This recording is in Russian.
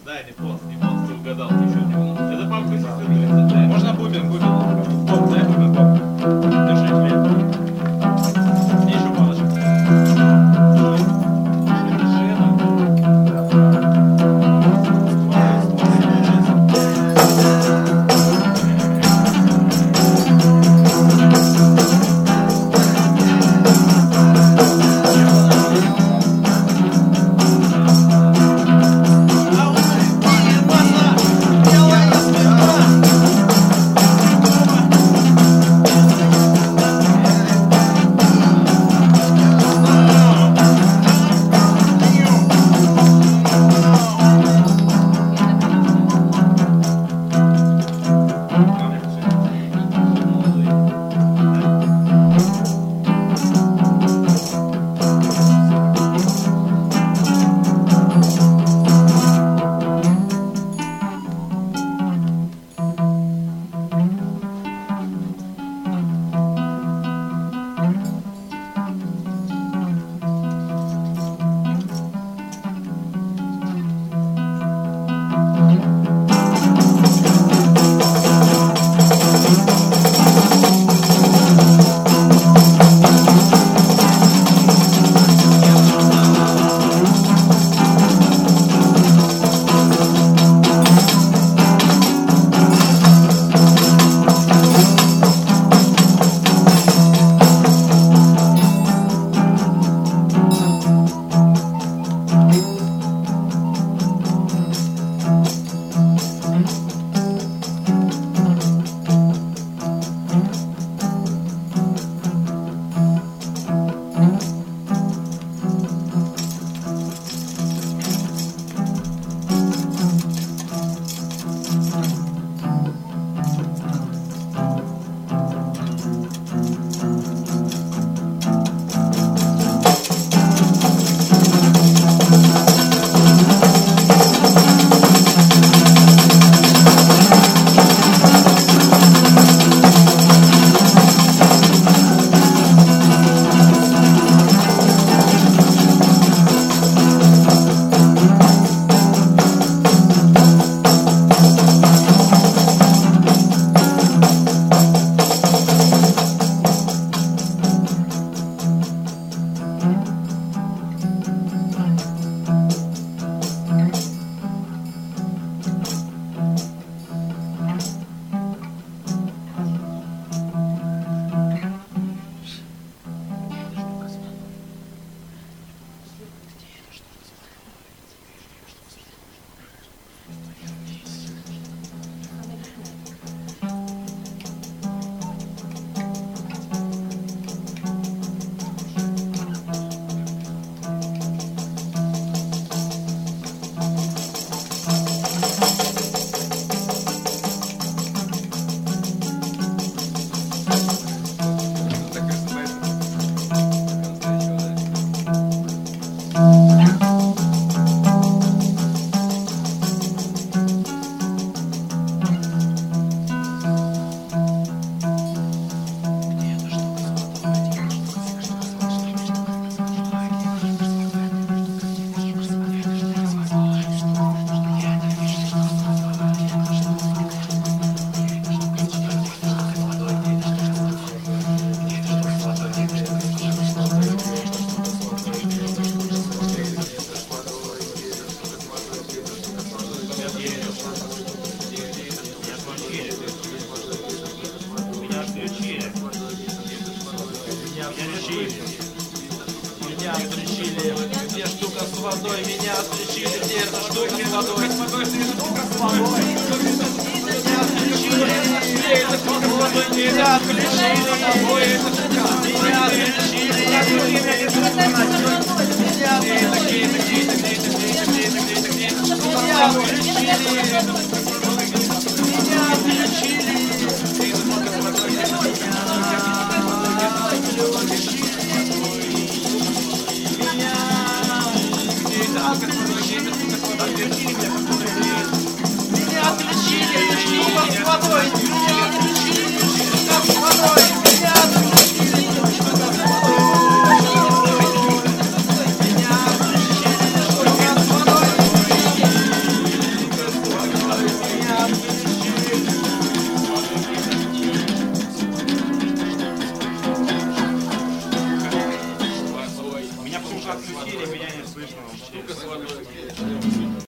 Да, не пост, ты угадал, еще не было. Это папка сестры. Можно бубен. Поп, дай бубен, поп. Держи хлеб. Мне еще палочку. Меня отключили, где штука с водой, меня отключили, где эта штука с водой, штука с водой, меня отключили, где эта штука с водой, меня отключили, тобой эта штука, меня отключили, я говорю, меня отключили, меня не слышно вообще.